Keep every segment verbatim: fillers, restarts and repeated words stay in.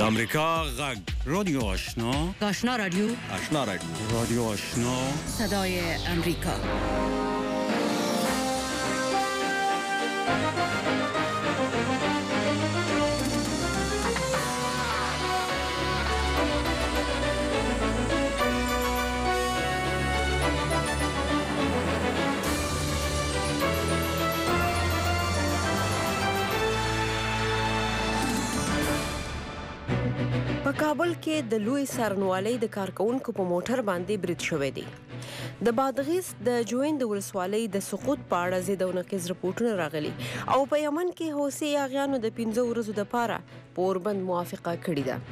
امریکا غږ رادیو آشنا آشنا رادیو آشنا رادیو رادیو آشنا صدای امریکا. په کابل کې د لوی سارنوالۍ د کارکونکو په موټر باندې برید شوی دی. د بادغیس د جوین د ولسوالۍ د سقوط په اړه زیات او نقیض رپورټونه راغلي او په یمن کې حوثي یاغیانو د پنځه ورځو لپاره په اوربند موافقه کړې ده.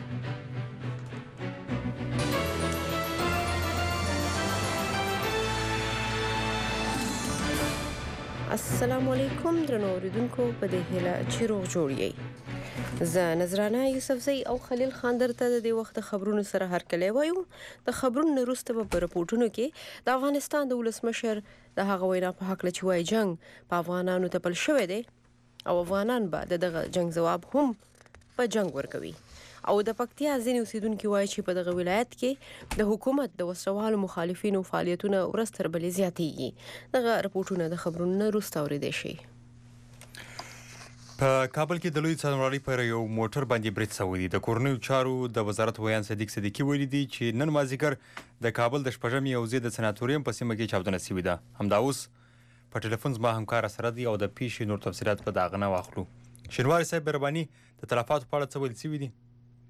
السلام علیکم درنو اوریدونکو، په دې هیله چې روغ جوړ یې. زه نظرانه یوسفزۍ او خلیل خان درته د دې وخت خبرونو سره هرکلی وایو. د خبرونو نه وروسته به په رپورټونو کې د افغانستان د ولسمشر د هغه وینا په هکله چې وایي جنګ په افغانانو تپل شوی دی او افغانان به د دغه جنګ ځواب هم په جنګ ورکوي. او د پکتیا ځینې اوسیدونکي وایي چې په دغه ولایت کې د حکومت د وسلوالو مخالفینو فعالیتونه ورځ تر بلې زیاتېږي. دغه رپورټونه د خبرونو نه وروسته اورېدی شي. په کابل کې د لوی څارنوالۍ پر یو موټر باندې برید شوی دی. د کورنیو چارو د وزارت ویان صدیق صدیقي ویلي دي چې نن مازدیګر د کابل د شپږمې یوزې د سناتوریوم په سیمه کې چاودنه شوې ده. همدا اوس په ټلیفون زما همکار سره دی او د پیښې نور تفصیلات په دغه نه واخلو. شینواري صاحب برباني د تلفاتو په اړه څه ویل شوي دي؟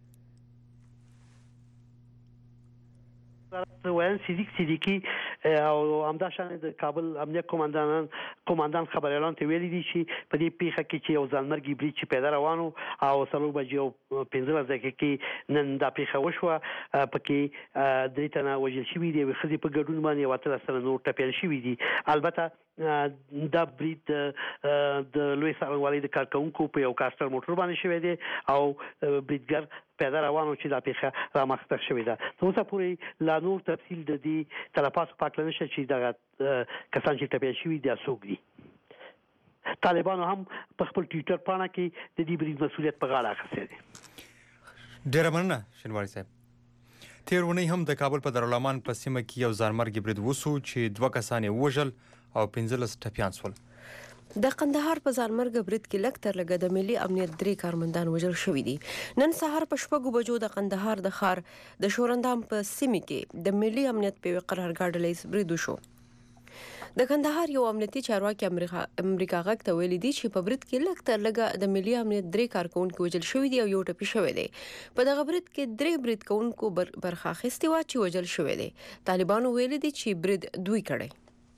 ویان صدیق صدیقي او همداشان د کابل امنیت قوماندان قوماندان خبريالان ته ویلي دي چې په دې پیښه کې چې یو ځانمرګي برید چې پیدا روانو او څلور بجې او پنځلس دقیقې کې نن دا پیښه وشوه. پکې درې تنه وژل شوي دي، یوې ښځې په ګډون باندې یو اتلس تنه نور ټپیان شوي دي. البته دا برید د لوی څارنوالۍ د کارکونکو په یو کاستر موټر باندې شوی دی او بریدګر پیدا روانو چې دا پیښه رامخته شوې ده. تر اوسه پورې لا نور تفصیل د دې تلفاتو په هکله نشته چې دغه کسان چې ټپیان شوي دي څوک دي. طالبانو هم په خپل ټویټر پاڼه کې د دې برید مسؤلیت په غاړه اخیستی دی. ډېره مننه شینواري صاحب. تېر اونۍ هم د کابل په دارالامان په سیمه کې یو ځانمرګي برید وشو چې دوه کسان یې وژل او پنځلس ټپیان شول. د قندهار په ځانمرګه برید کې لږ تر لږه د ملي امنیت درې کارمندان وژل شوي دي. نن سهار په شپږو بجو د قندهار د ښار د شورندام په سیمې کې د ملي امنیت په یوه قرارګاه ډله برید وشو. د کندهار یو امنیتي چارواکي امریکا غږ ته ویلي دي چې په برید کې لږ تر لږه د ملي امنیت درې کارکونکي وژل شوي دي او یو ټپي شوی دی. په دغه برید کې درې برید کوونکو برخه اخیستې وه چې وژل شوی دی. طالبانو ویلي دي چې برید دوی کړی.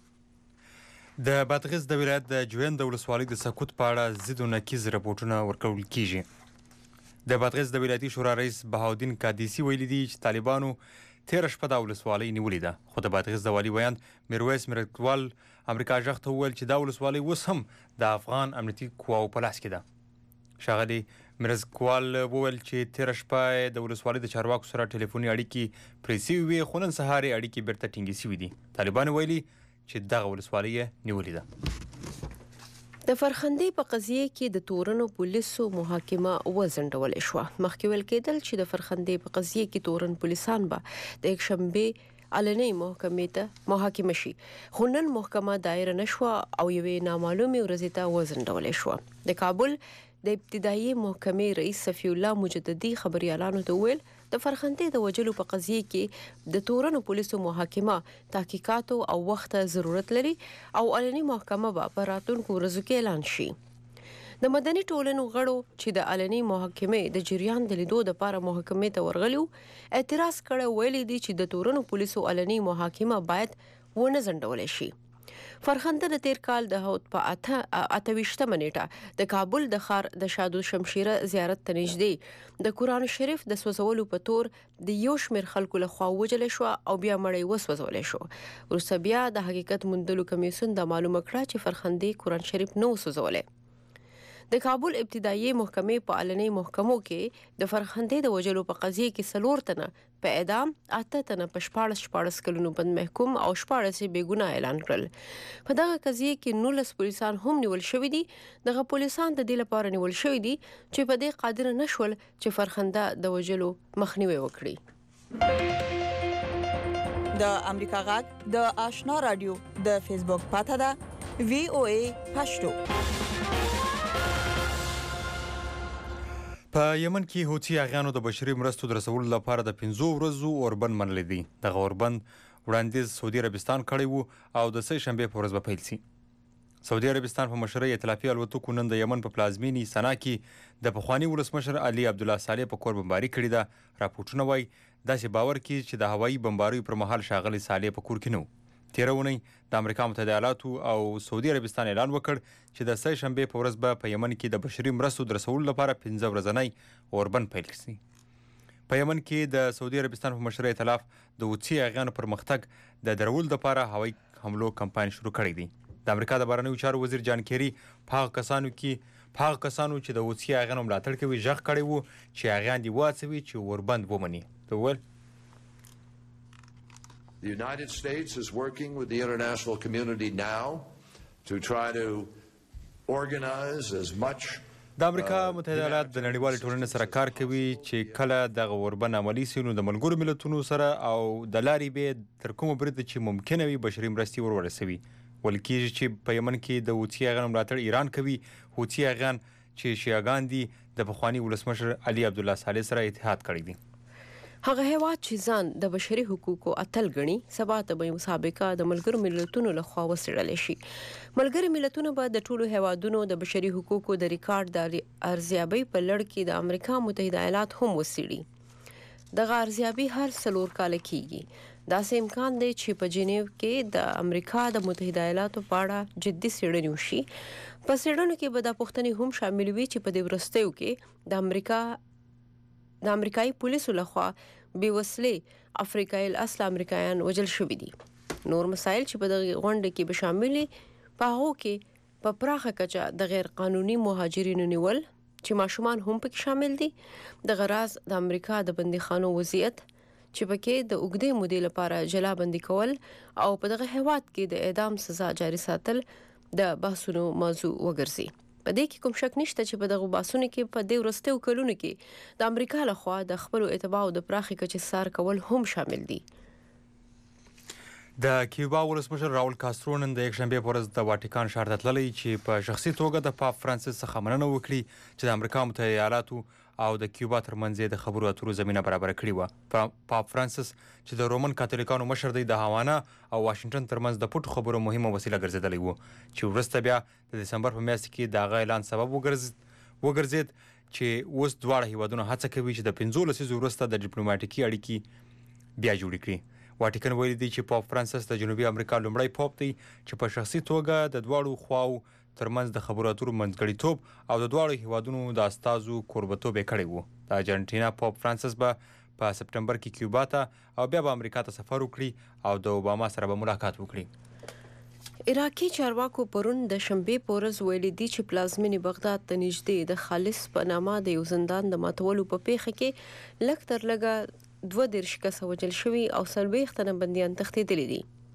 د بادغیس د ولایت د جوین د ولسوالۍ د سقوط په اړه ضد و نقیض رپورټونه ورکول کیږي. د بادغیس د ولایتي شورا رئیس بهاودین قادسي ویلي دي چې طالبانو تیره شپه دا ولسوالۍ نیولې ده. خو د بادغیس د والي ویاند میرویس مرکوال امریکا غږ ته وویل چې دا ولسوالۍ اوس هم د افغان امنیتي قواو په لاس کې ده. ښاغلي مرزکوال وویل چې تیره شپه د ولسوالۍ د چارواکو سره ټلیفوني اړیکې پرې شوي وې خو نن سهار یې اړیکې بیرته ټینګې شوي دي. طالبانو ویلي چې دغه ولسوالۍ یې نیولې ده. د فرخندې په قضیه کې د تورنو پولیسو محاکمه وځنډولې شوه. مخکې ویل کېدل چې د فرخندې په قضیه کې تورن پولیسان به د یکشنبې علنۍ محکمې ته محاکمه شي، خو نن محکمه دایره نشوه او یوې نامعلومې ورځې ته وځنډولې شوه. د کابل د ابتدایي محکمې رئیس صفی الله مجددي خبريالانو ته ویل د فرخندې د وجلو په قضیه کې د تورنو پولیسو محاکمه تحقیقاتو او وخت ضرورت لري او علني محکمه به په راتلونکو ورځو کې اعلان شي. د مدني ټولنو غړو چې د علني محاکمې د جریان د لیدو لپاره محکمې ته ورغلي اعتراض کړی، ویلي دي چې د تورنو پولیسو علني محاکمه باید ونه ځنډولی شي. فرخنده د تیر کال د هوت په اته ویشتمه نیټه د کابل د ښار د شادو شمشیره زیارت ته نږدې د قرآن شریف د سوځولو په تور د یو شمېر خلکو لخوا ووژلې شوه او بیا مړی وسوځولی شو. وروسته بیا د حقیقت موندلو کمیسیون دا معلومه کړه چې فرخندې قرآن شریف نه و سوځولی. د کابل ابتدایي محکمې په علني محکمو کې د فرخندې د وجلو په قضیه کې څلور تنه په اعدام، اته تنه په شپاړس شپاړس کلونو بند محکوم او شپاړس یې بې ګناه اعلان کړل. په دغه قضیه کې نولس پولیسان هم نیول شوي دي. دغه پولیسان د دې لپاره نیول شوي دي چې په دې قادر نه شول چې فرخنده د وجلو مخنیوي وکړي. د امریکا غږ د آشنا رادیو د فیسبوک پاته ده وی او ای پښتو. په یمن کې حوثي اغیانو د بشري مرستو د رسولو لپاره د پنځو ورځو اوربند منلی دی. دغه اوربند وړاندیز سعودي عربستان کړی و او د سه شنبې په ورځ به پیل سي. سعودي عربستان په مشرۍ ائتلافي الوتکو نن د یمن په پلازمینې سنا کې د پخواني ولسمشر علي عبدالله صالح په کور بمباري کړې ده. راپورټونه وایي داسې باور کیږي چې د هوایي بمباریو پر مهال ښاغلي صالح په کور کې نه و. تېره اونۍ د امریکا متحده ایالاتو او سعودي عربستان اعلان وکړ چې د سه شنبې په ورځ به په یمن کې د بشري مرستو د رسولو لپاره پنځه ورځنی اوربند پیل کړي. په یمن کې د سعودي عربستان په مشرۍ ائتلاف د حوثي اغیانو پر مختګ د درولو لپاره هوایي حملو کمپاین شروع کړی دی. د امریکا د بهرنیو چارو وزیر جان کیری په هغه کسانو کې په هغه کسانو چې د حوثي اغیانو ملاتړ کوي غږ کړی و چې اغیان دې واڅوي چې اوربند ومني. وویل The United States is working with the international community now to try to organize as much د امریکا متحده ایالات د نړیوالې ټولنې سره کار کوي چې کله دغه اوربند عملي سي نو د ملګرو ملتونو سره او د لارې به تر کومه بریده چې ممکنه وي بشري مرستې ور ورسوي. ویل کېږي چې په یمن کې د حوثي اغیانو ملاتړ ایران کوي. حوثي اغیان چې شیعاګان دي د پخواني ولسمشر علي عبدالله صالح سره اتحاد کړی دی. هغه هیواد چې ځان د بشري حقوقو اتل ګڼي سبا ته به مسابقه د ملګرو ملتونو لخوا وڅېړل شي. ملګري ملتونه به د ټولو هیوادونو د بشري حقوقو د ریکارډ د ارزیابۍ په لړ کې د امریکا متحده ایالات هم وڅېړي. دغه ارزیابي هر څلور کاله کیږي. داسې امکان دی چې په جنیو کې د امریکا د متحده ایالاتو په اړه جدي څېړنې وشي. په څېړنو کې به دا پوښتنې هم شامل وي چې په دې وروستیو کې د امریکا د امریکایي پولیسو لخوا بې وسلې افریقایي الاصل امریکایان وژل شوي دي. نور مسایل چې په دغه غونډه کې به شامل په هغو کې په پراخه کچه د غیر قانوني مهاجرینو نیول چې ماشومان هم پکې شامل دي. د غراز د امریکا د بندیخانو وضعیت چې پکې د اوږدې مودې لپاره جلا بندي کول او په دغه هیواد کې د اعدام سزا جاري ساتل د بحثونو موضوع وګرځي. په دې کې کوم شک نشته چې په دغه بحثونو کې په دې وروستیو کلونو کې د امریکا لخوا د خپلو اتباعو د پراخې کچې څار کول هم شامل دي. د کیوبا ولسمشر راول کاسترو نن د یکشنبې په ورځ د واټیکان ښار ته تللی چې په شخصي توګه د پاپ فرانسیس څخه مننه وکړي چې د امریکا متحده ایالاتو او د کیوبا ترمنځ د خبرو اترو زمینه برابره کړې وه. پاپ فرانسیس چې د رومن کاتولیکانو مشر دی د هاوانا او واشنګټن ترمنځ د پټو خبرو مهمه وسیله ګرځېدلی و چې وروسته بیا د دسمبر په میاشت کې د هغه اعلان سبب وګرځېد چې اوس دواړه هیوادونه هڅه کوي چې د پنځو لسیزو وروسته د ډیپلوماټیکي اړیکې بیا جوړې کړي. واټیکن ویلي دی چې پاپ فرانسیس د جنوبي امریکا لومړی پاپ دی چې په شخصي توګه د دواړو خواو ترمنځ د خبرو اترو منځګړیتوب او د دواړو هیوادونو د استازو کوربتوب یې کړی و. د ارجنټینا پاپ فرانسیس به په سپټمبر کې کیوبا ته او بیا به امریکا ته سفر وکړي او د اوباما سره به ملاقات وکړي. عراقي چارواکو پرون د شنبې په ورځ ویلي دي چې پلازمینې بغداد ته نږدې د خالص په نامه د یو زندان د ماتولو په پیښه کې لږ تر لږه دوه دېرش کسه وژل شوي او څلوېښت تنه بندیان تښتېدلي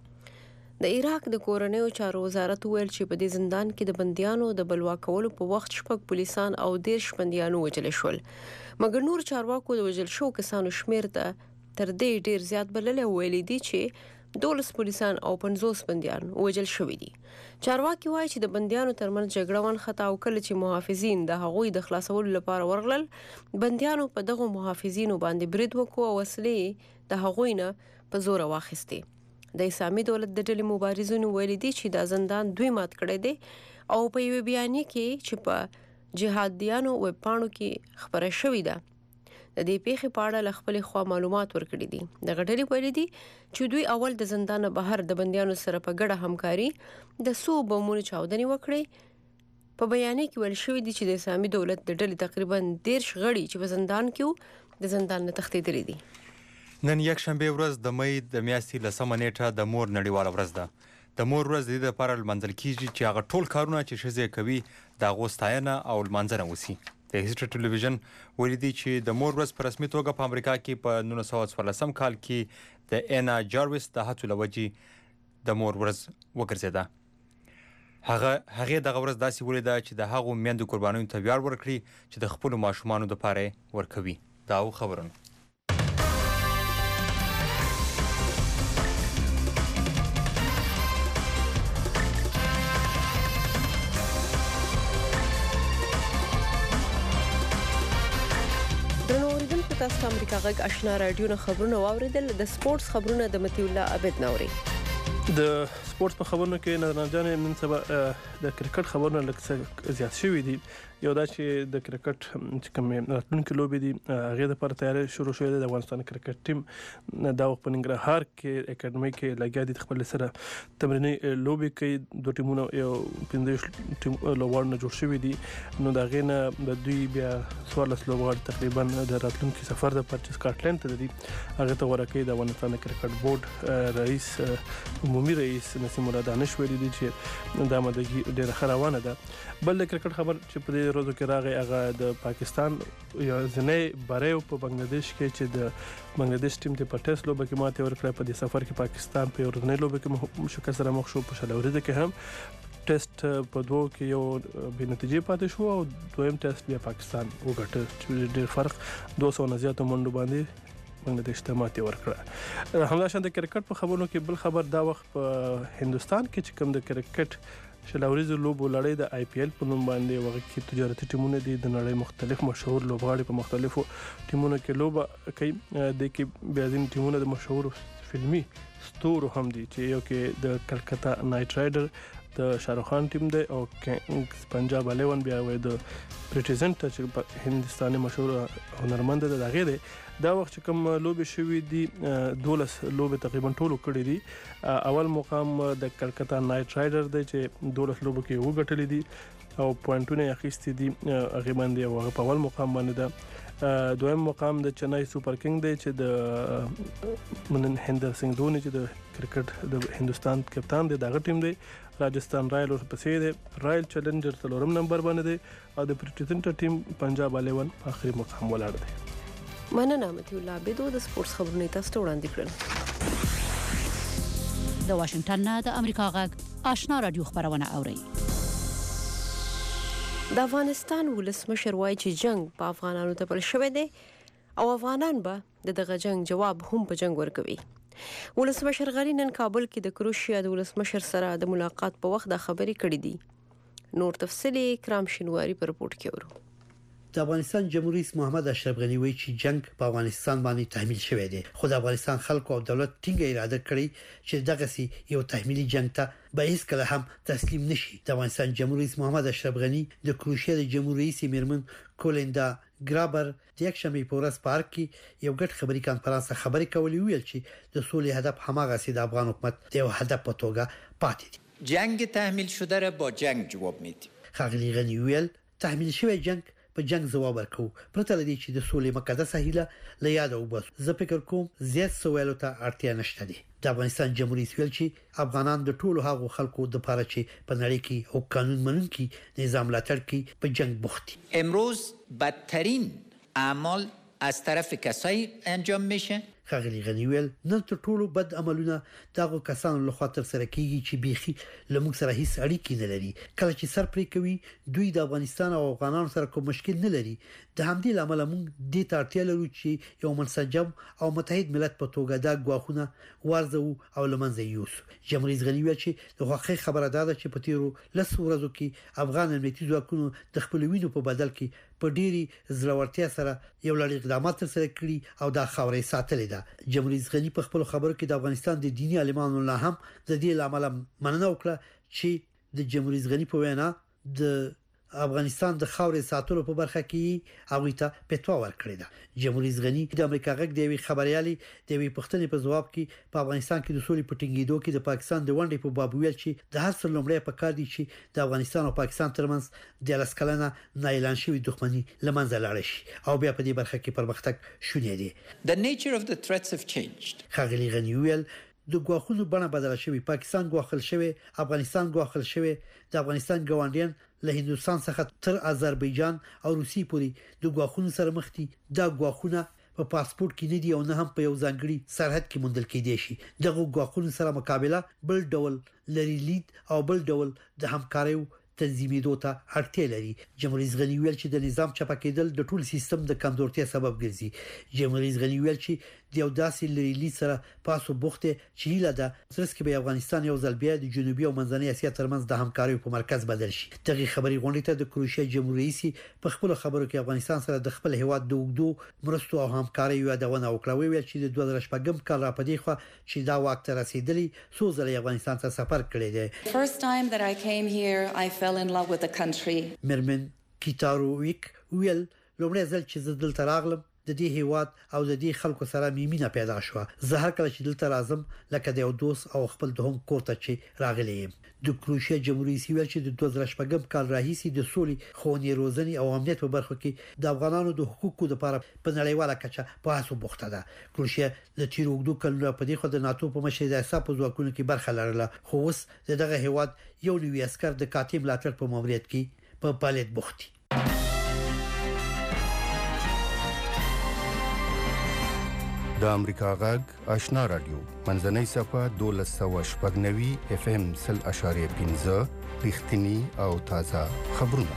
دي. د عراق د کورنیو چارو وزارت ویل چې په دې زندان کې د بندیانو د بلوا کولو په وخت شپږ پولیسان او دېرش بندیانو وژل شول. مګر نور چارواکو د وژل شوو کسانو شمېر ته تر دې ډېر زیات بللی او ویلي دي چې دولس پولیسان او پنځوس بندیان وژل شوي دي. چارواکي وایي چې د بندیانو ترمنځ جګړه ونښته او کله چې محافظین د هغوی د خلاصولو لپاره ورغلل بندیانو په دغو محافظینو باندې برید وکړو او وسلې د هغوی نه په زوره واخیستې. د اسلامي دولت د ډلې مبارزینو ویلي دي چې دا زندان دوی مات کړی دی او په یوې بیانیه کې چې په جهادیانو ویب پاڼو کې خپره شوې ده د دې پیښې په اړه له خپلې خوا معلومات ورکړي دي. دغه ډلې ویلي دي چې دوی اول د زندان بهر د بندیانو سره په ګډه همکاري د څو بمونو چاودنې وکړې. په بیانیه کې ویل شوي دي چې د اسلامي دولت د ډلې تقریبا دېرش غړي چې په زندان کې وو د زندان نه تښتېدلي دي. نن یکشنبې ورځ د مۍ د میاشتې لسمه نیټه د مور نړیواله ورځ ده. د مور ورځ د دې لپاره لمانځل کیږي چې هغه ټول کارونه چې ښځې کوي د هغو ستاینه او لمانځنه وسي. د هیسټري ټلویزیون ویلي دي چې د مور ورځ په رسمي توګه په امریکا کې په نولس سوه څوارلسم کال کې د اینا جارویس د هڅو له وجې د مور ورځ وګرځېده. هغه هغې دغه ورځ داسې ولیده چې د هغو میندو قربانیو ته ویاړ ورکړي چې د خپلو ماشومانو دپاره یې ورکوي. دا و خبرونه. تاسو امریکا غږ آشنا رادیو نه خبرونه واوریدل. د سپورتس خبرونه د متي الله عبد نوري. د سپورت په خبرونو کې نظر جان نن سبا د کرکټ خبرونه لکه زیات شوې دي. یو دا چې د کرکټ چې کوم راتلونکي لوبې دي هغه د لپاره تیاری شروع شوې ده. د افغانستان کرکټ ټیم دا په ننګرهار کې اکیډمي کې لګیا دي خپل سره تمریني لوبې کوي. دوه ټیمونه یو پنځه ټیم لوبونه جوړ شوي دي. نو دا غینه د دوی بیا څوارلس لوبغاړي تقریبا د راتلونکي سفر د پرچ سکاټلند ته دي هغه ته ورکه د افغانستان کرکټ بورډ رئیس عمومي رئیس نسیم الله دانش ویلي دي چې دا مدګي ډیره خروانه ده. بل کرکټ خبر چې په دې ورځو کې راغی هغه د پاکستان یو ځنې بریو په بنگلاديش کې چې د بنگلاديش ټیم ته په ټیسټ لوبه کې ماته ورکړه. په دې سفر کې پاکستان په ورځنۍ لوبه کې شکست سره مخ شو. په شل ورځې کې هم ټیسټ په دوه کې یو به نتیجې پاتې شو او دویم ټیسټ بیا پاکستان وګټه چې ډېر فرق دوه سوه نه زیات منډو باندې بنگلاديش ته ماته ورکړه. همداشان د کرکټ په خبرونو کې بل خبر دا وخت په هندستان کې چې کوم د کرکټ شلاوريز لوبو لړۍ د آی پی ایل په نوم باندې وغه کې تجارتي ټیمونه دي د نړۍ مختلف مشهور لوبغاړي په مختلفو ټیمونو کې لوبه کوي. د کې بیا ځین ټیمونه د مشهور فلمي ستورو هم دي چې یو کې د کلکتا نایټ رایډر د شاروخ خان ټیم دی او پنجاب الیون بیا وای د پریټیزنټ چې هندستاني مشهور هنرمند دی دغه دی. دا وخت چې کوم لوبې شوې دي دولس لوبې تقریبا ټولو کړې دي. اول مقام د کلکتا نایټ رایډر دی چې دولس لوبو کې وګټلې دي او پوینټونه یې اخیستي دي. هغه باندې هغه په اول مقام باندې ده. دویم مقام د چنای سوپر کینګ دی چې د مهندر سنگھ دھونی چې د کرکټ د هندستان کپتان دی دغه ټیم دی. راجستان رایل ورپسې دی. رایل چیلنجر څلورم نمبر باندې دی او د پریټیزنټ ټیم پنجاب الیون په اخري مقام ولاړ دی. مننه متي الله عبد د سپورتس خبرونه تاسو وړاندې کړل. د واشنگټن نه د امریکا غږ آشنا رادیو خبرونه اوري. د افغانستان ولسمشر وایي چې جنگ په افغانانو ته بل شوی دی او افغانان به دغه جنگ جواب هم په جنگ ورکوي. ولسمشر غنی نن کابل کې د کروشیا د ولسمشر سره د ملاقات په وخت د خبرې کړې دي. نور تفصیل کرام شینواری په رپورت کې ورو. د افغانستان جمهور رئیس محمد اشرف غنی وایي چې جنگ په افغانستان باندې تحمیل شوی دی. خو د افغانستان خلکو او دولت ټینګه اراده کړې چې دغه سي یو تحمیلي جنگ ته به هیڅ کله هم تسلیم نشي. د افغانستان جمهور رئیس محمد اشرف غنی د کروشیا د جمهور رئیس میرمن کولیندا ګرابر د یک شنبه په ورځ پارک کې یو ګډ خبري کانفرنس خبرې کولې ویل چې د سولې هدف هماغه سي د افغان حکومت د یو هدف په توګه پاتې دي. جنگ تحمیل شده را با جنگ جواب میدیم. خغلی غنی ویل تحمیل شوی جنگ په جنگ جواب ورکو پرته لدی چې د سولې مقدسه هیله له یاد او بس. زه فکر کوم زیات سوالو ته اړتیا نشته دي. د افغانستان جمهوریت ویل چې افغانان د ټولو هغو خلکو د لپاره چې په نړۍ کې او قانون منونکي نظام لاتر کې په جنگ بوخت. امروز بدترین اعمال از طرف کسایی انجام میشه. خغلی غنی ویل نن تر ټولو بد عملونه دغه کسانو له خاطر سره کیږي چې بيخي لموږ سره هیڅ اړیکې نه لري. کله چې سر پرې کوي دوی د افغانستان او افغانانو سره کوم مشکل نه لري. د همدې لامل موږ د تارتیا لرو چې یو منسجم او متحد ملت په توګه دا غواخونه ورزو او لمنځه یوسو. جمهور رئیس غنی ویل چې د واقعي خبره ده چې په تیرو لس ورځو کې افغان امنیتي ځواکونو د خپل وینو په بدل کې په ډيري زړورتیا سره یو لړ اقدامات سره کړی او دا خاورې ساتلې ده. جمهور رئیس غنی په خپل خبرو کې د افغانستان د دینی عالمانو له هم د دې لامل مننه وکړه چې د جمهور رئیس غنی په وینا د افغانستان د خاورې ساتلو په برخه کې هغه ته پتوا ورکړی ده. جمهور رئیس غنی د امریکا غږ دی خبريالي د وی پښتنې په جواب کې په افغانستان کې د سولې پټینګېدو کې د پاکستان د ونډې په باب ویل چې د هر څه لومړی په کار دي چې د افغانستان او پاکستان ترمنځ د لاسکلنه نه اعلان شوی دښمنی لمنځه لاړ شي او بیا په دې برخه کې پرمختګ شونې دي. The nature of the threats have changed. خغلی غنی ویل د غواخونو بڼه بدله شوې. پاکستان غواخل شوی، افغانستان غواخل شوی، د افغانستان ګاونډیان له هندوستان څخه تر آذربایجان او روسي پورې د غواخونو سره مخ دي. دا غواخونه په پاسپورت کې نه دي او نه هم په یو ځانګړي سرحد کې موندل کېدي شي. دغه غواخونو سره مقابله بل ډول لري لید او بل ډول د همکارۍ تنظیمېدو ته اړتیا لري. جمهور رئیس غنی ویل چې د نظام چپه کېدل د ټول سیستم د کمزورتیا سبب ګرځي. جمهور رئیس غنی ویل چې د یو داسې لري سره پاسو بوخته چې هیله ده ترڅ کې به افغانستان یو ځل بیا د جنوبي او منځنۍ اسیا ترمنځ د همکارۍ په مرکز بدل شي. دغه خبري غونډې ته د کروشیا جمهور رئیس په خپل خبرو کې افغانستان سره د خپل هیواد د وګړو مرستو او همکارۍ یادونه وکړه. ویل چې د دوه زره شپږم کال را پدې خو چې دا وخت ته رسیدلی څو ځله افغانستان ته سفر کړی دی. First time that I came here I fell in love with the country. مرمن کیتاروویک ویل لومړی ځل چې زه دلته راغلم د دې هیواد او د دې خلکو سره میمینه پیدا شو. زه هر کله چې دلته راځم لکه د یو دوست او خپل دوهم کور ته چې راغلی یم. د کروشیا جمهوریت ویل چې د دوه زره شپږم کال راهیسې د سولې خونی روزنی او امنیت په برخه کې د افغانانو د حقوقو لپاره په نړیواله کچه په هڅو بوخته ده. کروشیا د تیر وګړو کلونو په دې خو د ناتو په مشر د حساب ځواکونو کې برخه لرله، خو اوس دغه هیواد یو نوی عسكر د کاتب ملاتړ په ماموریت کې په پالیت بوختي. د امریکا غږ آشنا رادیو منځنۍ صفه دولس سوه شپږ نوي اف ام سل اشاریه پنځه رښتینی او تازه خبرونه.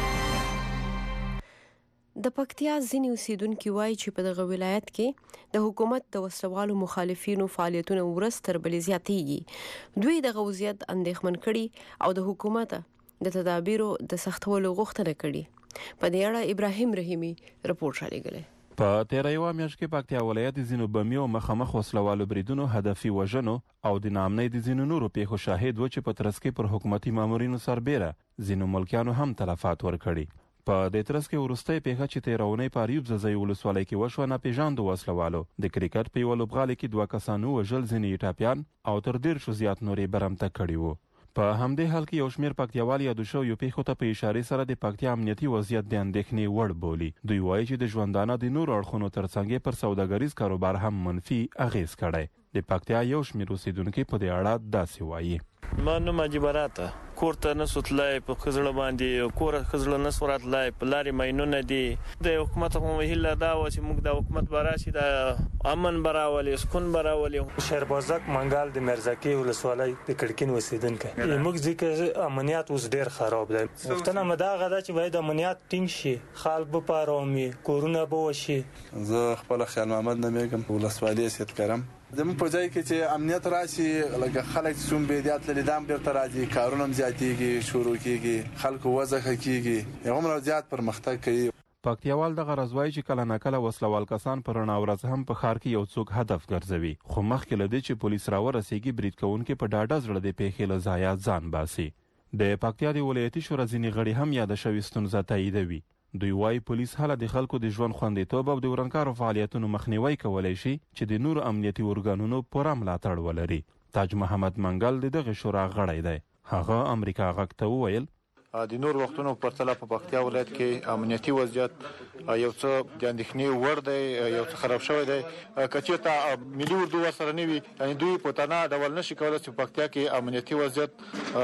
د پکتیا ځینې اوسیدونکو وایي چې په دغه ولایت کې د حکومت د وسلوالو مخالفینو فعالیتونه ورځ تر بلې زیاتېږي. دوی دغه وضعیت اندېښمن کړي او د حکومت د تدابیرو د سختولو غوښتنه کړي. په دې اړه ابراهیم رحیمی رپورټ رالیږلی. په تیره یوه میاشت کې پکتیا ولایت د ځینو بمي او مخامخ وسلوالو بریدونو هدفي وژنو او د ناامنۍ د ځینو نورو پیښو شاهد و چې په ترڅ کې پر حکومتي مامورینو سربیره ځینو ملکیانو هم تلفات ورکړي. په دې ترڅ کې وروستۍ پیښه چې تیره اونۍ په اریوب ځاځي ولسوالۍ کې وشوه ناپېژاندو وسلوالو د کرکټ په یوه لوبغالي کې دوه کسانو وژل، ځینې ټاپیان او تر دېرشو زیات نورې برمته کړي وو. په همدې حال کې یو شمېر پکتیاوال یادو شویو پیښو ته په اشارې سره د پکتیا امنیتي وضعیت د اندېښنې وړ بولي. دوی وایي چې د ژوندانه د نورو اړخونو ترڅنګ پر سوداګریز کاروبار هم منفي اغیز کړی. د پکتیا یو شمېر اوسیدونکي په دې اړه داسې وایي. ما نوم مجبراته کور ته نه سوتلای په خزړه باندې کور خزړه نه سوراتلای په لارې ماینونه دي. د حکومت هم هیله دا و چې موږ د حکومت براشي د امن براولي سکون براولي. شهربازک منګال د مرزکی ولسوالۍ د کړکین وسیدونکو موږ ځکه امنیت اوس ډیر خراب دی. وختونه مداغه دا چې باید امنیت ټینګ شي، خلک به پارومي، کورونه به وشي. زه خپل خیال محمد نمیګم ولسوالۍ سید کرم زموږ په ځای کې چې امنیت راشي لکه خلک څوم بېدیات لري دام بیرته راځي، کارونه زیاتېږي، شروع کېږي، خلکو وضع ښه کېږي، هغومره زیات پرمختګ کوي. پکتیاوال دغه راز وایي چې کله ناکله وسلوال کسان په رڼا ورځ هم په ښار کې یو څوک هدف ګرځوي، خو مخکې له دې چې پولیس راورسېږي برید کوونکي په ډاډه زړه د پیښې له ځایه ځان باسي. د پکتیا د ولایتي شورا ځینې غړي هم یاده شوې ستونزه تاییدوي. دوی وایي پولیس هله د خلکو د ژوند خوندیتوب او د ورانکارو فعالیتونو مخنیوی کولی شي چې د نورو امنیتي ارګانونو پوره ملاتړ ولري. تاج محمد منګل د دغه شورا غړی دی. هغه امریکا غږ ته وویل د نور وختونو په پرتله په پکتیا ولایت کې امنیتي وضعیت یو څه د اندېښنې وړ دی، یو څه خراب شوی دی. که چېرته ملي اردو ورسره نه وي یعنې دوی په تنها ډول نشي کولی چې په پکتیا کې امنیتي وضعیت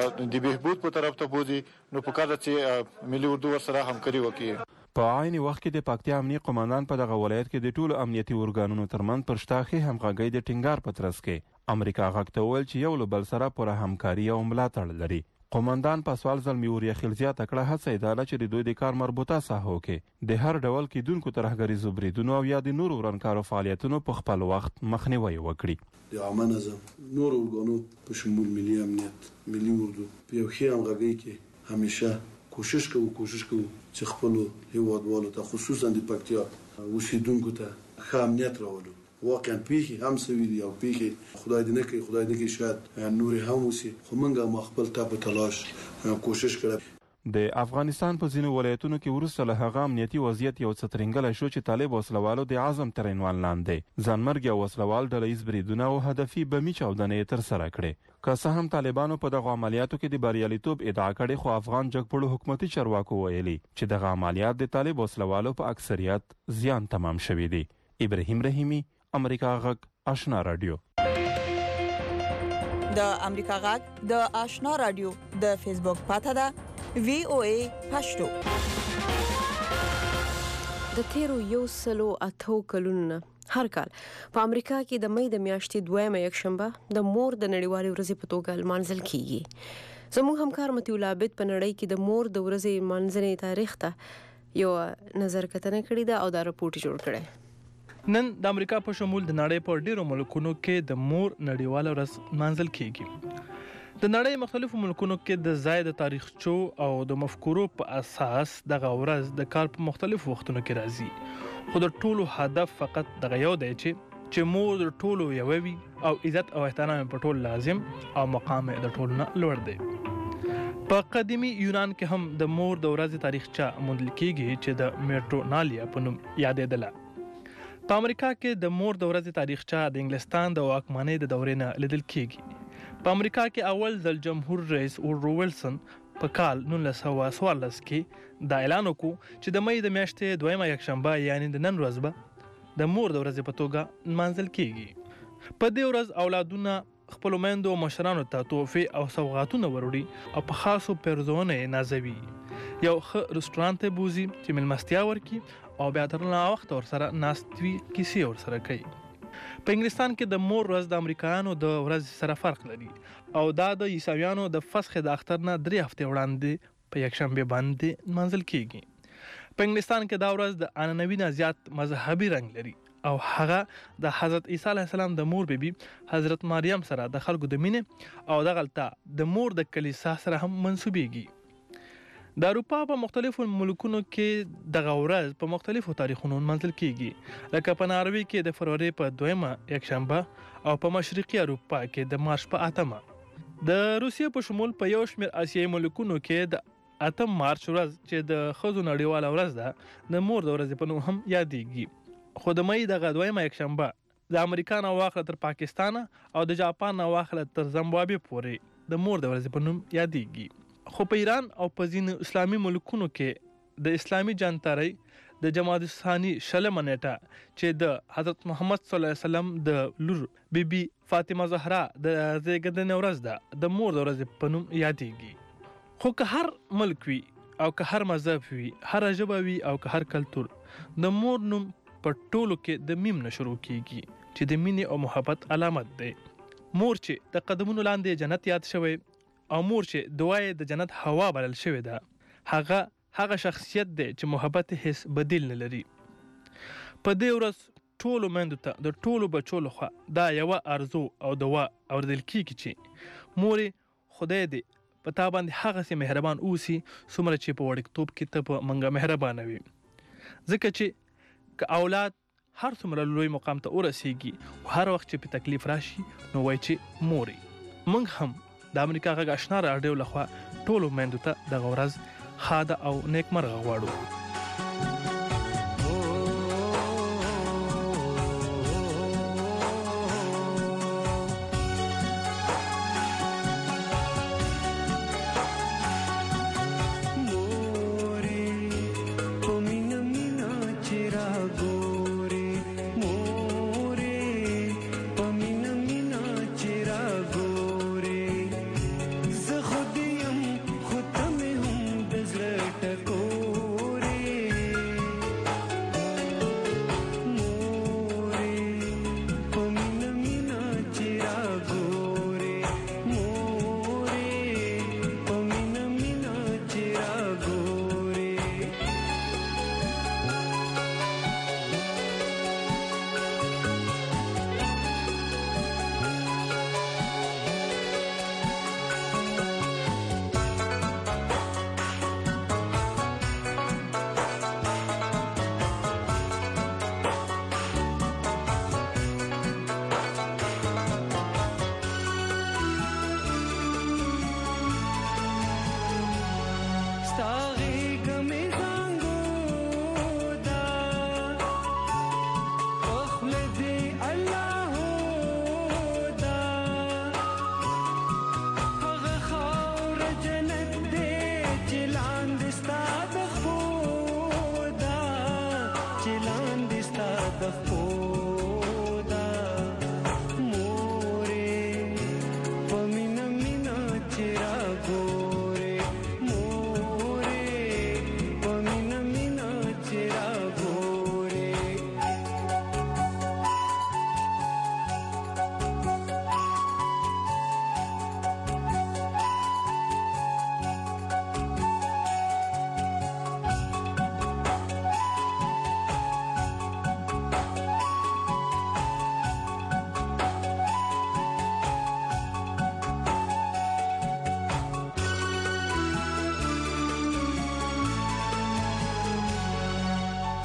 د بهبود په طرف ته بوځي، نو پکار ده چې ملي اردو ورسره همکاري وکړي. په عین وخت کې د پکتیا امنیي قوماندان په دغه ولایت کې د ټولو امنیتي ارګانونو ترمنځ پر شته ښې همغږۍ د ټینګار په ترڅ کې امریکا غږ ته وویل چې یو له بل سره پوره همکاري او ملاتړ لري. قوماندان په سوال ځل میوریا خیل زیاته کړه هڅه یې دا ده چې د دوی د کار مربوطه ساحو کې د هر ډول کیدونکو ترهګریزو بریدونو او یا د نورو ورانکارو فعالیتونو په خپل وخت مخنیوی وکړي. د عامه نظم نورو ارګانو په شمول ملي امنیت، ملي اردو په یو ښه همغږۍ کې همیشه کوشش کوو کوشش کوو چې خپل هیوادوالو ته خصوصا د پکتیا اوسیدونکو ته ښه امنیت راولو. واقعا پیښې هم سوي دي او پیښې خدای دې نه کوي خدای دې کې شاید نورې هم وسي، خو موږ هم خپل ته په تلاش کوشش کړو. د افغانستان په ځینو ولایتونو کې وروسته له هغه امنیتي وضعیت یو څه ترنګلی شو چې طالب وسلوالو د عزم تر عنوان لاندې ځانمرګي او وسلوال ډله ییز بریدونه او هدفي بمي چاودنې یې ترسره کړې. که څه هم طالبانو په دغو عملیاتو کې د بریالیتوب ادعا کړې، خو افغان جګپړو حکومتي چارواکو ویلي چې دغه عملیات د طالب وسلوالو په اکثریت زیان تمام شوي دي. ابراهیم رحیمی، امریکا غږ آشنا رادیو. د امریکا غږ د آشنا رادیو د فیسبوک پاته ده وی او ای پښتو. د تیرو یو سلو اتو کلونو هر کال په امریکا کې د مې د میاشتې دویمه یکشنبه د مور د نړیوالې ورځې په توګه لمانځل کیږي. زموږ همکار متي العابد په نړۍ کې د مور د ورځې لمانځنې تاریخ ته یو نظر کتنه کړې ده او دا راپورټ جوړ کړی. نن د امریکا په شمول د نړۍ په ډیرو ملکونو کې د مور نړیواله ورځ لمانځل کیږي. د نړۍ مختلفو ملکونو کې د ځای د تاریخچو او د مفکورو په اساس دغه ورځ د کال په مختلفو وختونو کې راځي، خو د ټولو هدف فقط دغه یو دی چې چې مور د ټولو یو وي او عزت او احترام په ټول لازم او مقام د ټولو نه لوړ دی. په قدیمي یونان کې هم د مور د ورځې تاریخچه موندل کیږي چې د میټرونالیا په نوم یادېدله. په امریکا کې د مور د ورځې تاریخچه د انګلستان د واکمنۍ د دورې نه لیدل کیږي. په امریکا کې اول ځل جمهور رئیس وودرو ویلسن په کال نولس سوه څوارلس کې دا اعلان وکړ چې د مې د میاشتې دویمه یکشنبه یعنی د نن ورځ به د مور د ورځې په توګه لمانځل کیږي. په دې ورځ اولادونه خپل میندو او مشرانو ته تحفې او سوغاتونه وروړي او په خاصو پیرزونه یې نازوي. یو ښه رستورانت ته بوزي چې مېلمستیا ورکړي او بیا تر نه وخت ورسره ناستوي کیسې ورسره کوي. په انګلستان کې د مور ورځ د امریکایانو د ورځ سره فرق لري او دا د عیسویانو د فسخ د اختر نه درې هفتې وړاندې په یکشنبه باندې لمانځل کیږي. په انګلستان کې دا ورځ د عنعنوي نه زیات مذهبي رنګ لري او هغه د حضرت عیسی علیه السلام د مور بیبي حضرت مریم سره د خلکو د مینې او د غلطه د مور د کلیسا سره هم منسوبېږي. د اروپا په مختلفو ملکونو کې دغه ورځ په مختلفو تاریخونو لمانځل کیږي، لکه په ناروې کې د فروری په دویمه یکشنبه او په مشرقي اروپا کې د مارچ په اتمه. د روسیې په شمول په یو شمېر اسیایي ملکونو کې د اتم مارچ ورځ چې د ښځو نړیواله ورځ ده د مور د ورځې په نوم هم یادېږي. خو د مې دغه دویمه یکشنبه د امریکا نه واخله تر پاکستان او د جاپان نه واخله تر زیمبابوې پورې د مور د ورځې په نوم یادېږي. خو په ایران او په ځینو اسلامي ملکونو کې د اسلامي جنترۍ د جمادی ثانی شلمه نیټه چې د حضرت محمد صلی الله علیه وسلم د لور بیبي فاطمه زهرا د زیږیدنې ورځ ده د مور د ورځې په نوم یادېږي. خو که هر ملک وي او که هر مذهب وي، هر ژبه وي او که هر کلتور، د مور نوم په ټولو کې د میم نه شروع کیږي چې د مینې او محبت علامت دی. مور چې د قدمونو لاندې جنت یاد شوی او مور چې دعای د جنت هوا بلل شوی ده، هغه هغه شخصیت دی چې محبت هیڅ بدیل نه لري. په دې ورځ ټولو میندو ته د ټولو بچو لخوا دا یوه ارزو او دعا اورېدل کیږي چې مورې خدای دې په تا باندې هغسې مهربان اوسي څومره چې په وړکتوب کې ته په منګه مهربانه وي. ځکه چې که اولاد هر څومره لوی مقام ته ورسیږي او هر وخت چې په تکلیف راشي نو وایي چې مورې. موږ هم د امریکا غږ آشنا راډیو لخوا ټولو میندو ته دغه ورځ ښاده او نیکمرغه غواړو.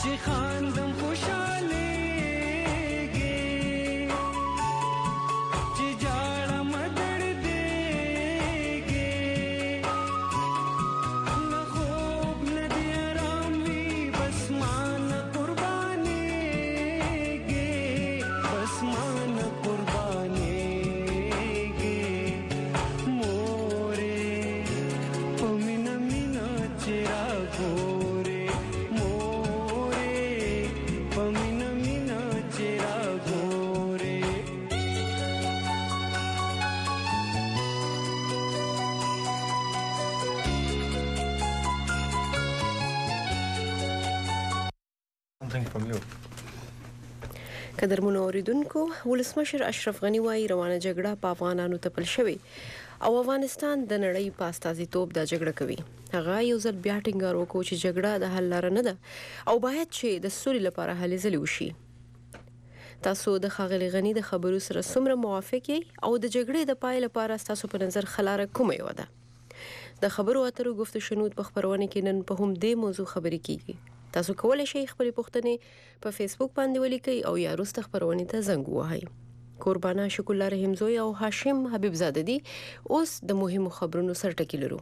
قدرمنو اوریدونکو ولسمشر اشرف غنی وايي روانه جګړه په افغانانو ته پل شوې او افغانستان د نړۍ په استازیتوب د جګړه کوي. هغه یو ځل بیا ټینګار وکړ چې جګړه د حل لاره نه ده او باید چې د سولې لپاره هلې ځلې وشي. تاسو د ښاغلي غنی د خبرو سره څومره موافق یې او د جګړې د پای لپاره تاسو په نظر خلاره کومه یو ده؟ د خبرو اترو گفت شنود په خبرونه کې نن په هم دې موضوع خبرې کیږي. تاسو کولای شئ خپل پوښتنې په فیسبوک باندې ولیکئ او یا روسته خبرونه ته زنګ ووهئ. قربانا شکر الله رحمزوی او هاشم حبیب زاده دي اوس د مهمو خبرونو سره ټکی لرو.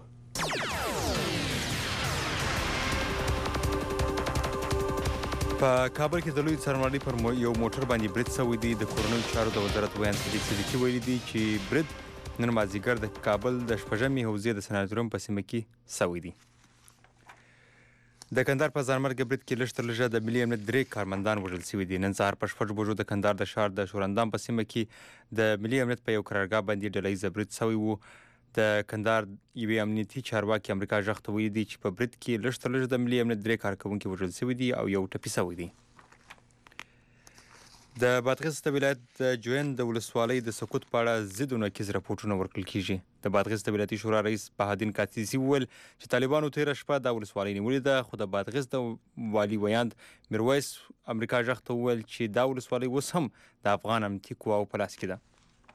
په کابل کې د لوی څارنوالۍ پر یو موټر باندې برید شوی دی. د کورنیو چارو د وزارت ویان صدیق صدیقي ویلي دی چې برید نن مازدیګر د کابل د شپږمې حوزې د سناتورم په سیمه کې شوی دی. د کندهار په ځانمرګ برید کې لږ تر لږه د ملي امنیت درې کارمندان وژل شوي دي. نن سهار په شپږ بجو د کندهار د ښار د شورندام په سیمه کې د ملي امنیت په یو قرارګاه باندې ډله ییز برید شوی و. د کندهار یوې امنیتي چارواکي امریکا غږ ته ویلي دي چې په برید کې لږ تر لږه د ملي امنیت درې کارکوونکي وژل شوي دي او یو ټپي شوی دی. د بادغیس د ولایت د جوین د ولسوالۍ د سقوط په اړه ضد و نقیض راپورټونه ورکړل کیږي. د بادغیس د ولایتي شورا رئیس بهادین کاتیزي وویل چې طالبانو تېره شپه دا ولسوالۍ نیولې ده، خو د بادغیس د والي ویاند میرویس امریکا غږ ته وویل چې دا ولسوالۍ اوس هم د افغان امنیتي قواو په لاس کې ده.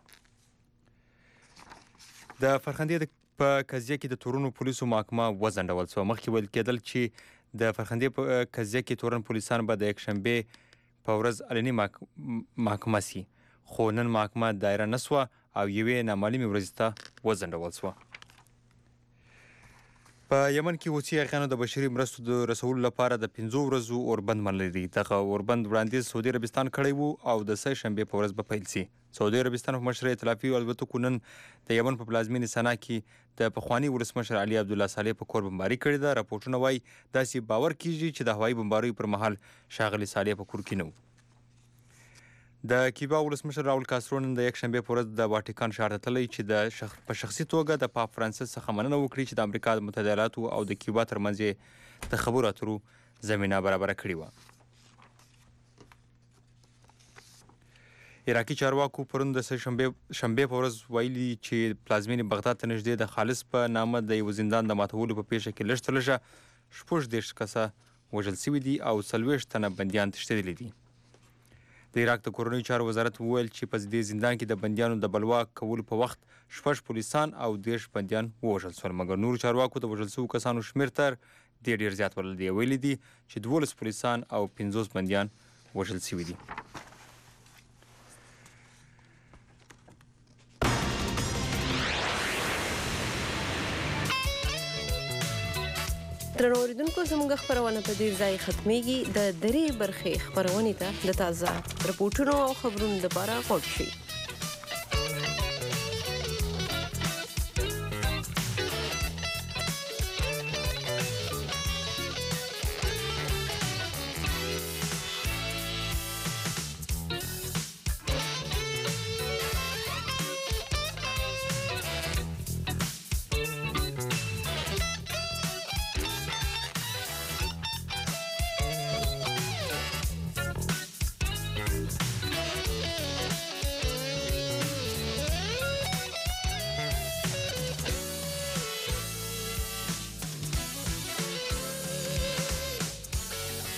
د فرخندې په قضیه کې د تورنو پولیسو محکمه وځنډول شوه. مخکې ویل کېدل چې د فرخندې په قضیه کې تورن پولیسان به د یکشنبې په ورځ علني محکمه سي، خو نن محکمه دایره نه سوه او یوې نامعلومې ورځې ته وځنډول سوه. په یمن کې حوثي اغیانو د بشري مرستو د رسولو لپاره د پنځو ورځو اوربند منلی دی. دغه اوربند وړاندیز سعودي عربستان کړی و او د سه شنبې په ورځ به پیل سي. سعودي عربستان په مشر ائتلافي الوتکو نن د یمن په پلازمینې سنا کې د پخواني ولسمشر علي عبدالله صالح په کور بمباري کړې ده. راپورټونه وایي داسې باور کیږي چې د هوایي بمباریو پر مهال ښاغلي صالح په کور کې نه و. د کیوبا ولسمشر راول کاسترو نن د یکشنبې په ورځ د واټیکان ښار ته تللی چې د شخ... په شخصي توګه د پاپ فرانسیس څخه مننه وکړي چې د امریکا د متحده ایالاتو او د کیوبا ترمنځ یې د خبرو اترو زمینه برابره کړې وه. عراقي چارواکو پرون د شنبې شنبې په ورځ ویلي چې پلازمینې بغداد ته نږدې د خالص په نامه د یو زندان د ماتولو په پیښه کې لږ تر لږه شپږ دېرش کسه وژل شوي دي او څلوېښت تنه بندیان تښتېدلي دي. د عراق د کورنیو چارو وزارت وویل چې په دې زندان کې د بندیانو د بلوا کولو په وخت شپږ پولیسان او دېرش بندیان ووژل شول، مګر نورو چارواکو د وژل شوو کسانو شمېر تر دې ډېر زیات ویل دي. ویلي دي چې دولس پولیسان او پنځوس بندیان وژل شوي دي. درنو اوریدونکو زموږ خبرونه په دې ځای ختمېږي. د درې برخې خبرونې ته د تازه رپورټونو او خبرونو لپاره غوږ شئ.